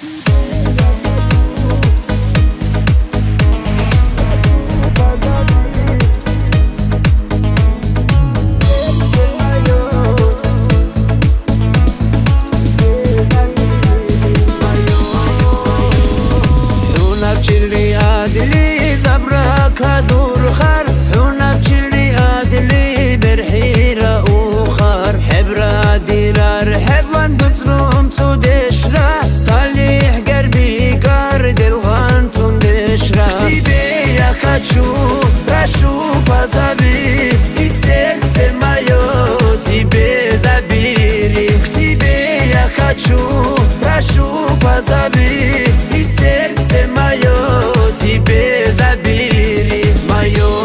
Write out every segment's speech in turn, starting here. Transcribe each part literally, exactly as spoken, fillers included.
كدور خر حنا بشلي أدلي برحيرة وخر حبرة ديرار حبان دتروم تودشرة طليح قربي قرد الغان تندشرة كتيبي يا خدشو رشو بازابي إسير سمايو زيبي زبيري كتيبي يا خدشو رشو بازابي إسير سمايو زيبي زبيري مايو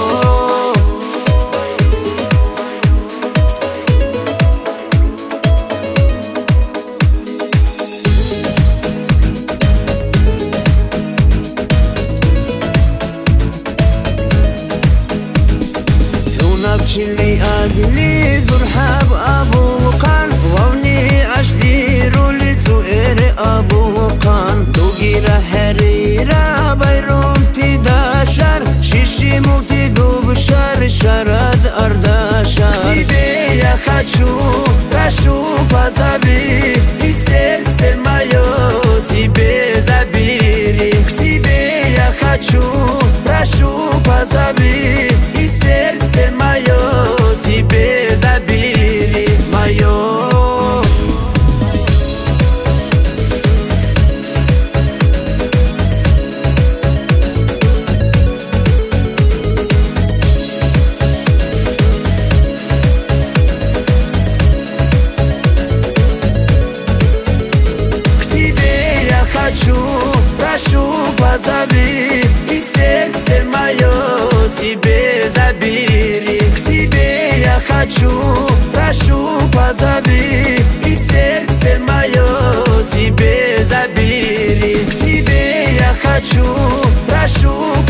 بشلي أدلي زرحاب أبو قان ووني أشديرو لتوئر أبو قان دوغيرا حريرا بيروم تداشر شيشي موتي دوبشار شرد أرداشر كتيبي يا خدشو رشو بازابي إسير سمايو زيبي زبيري كتيبي يا خدشو رشو بازابي إسير سمايو زيبي زبيري مايو хочу, прошу, позови, и сердце мое себе забери. К тебе я хочу, прошу, позови, и сердце мое себе забери. К тебе я хочу, прошу,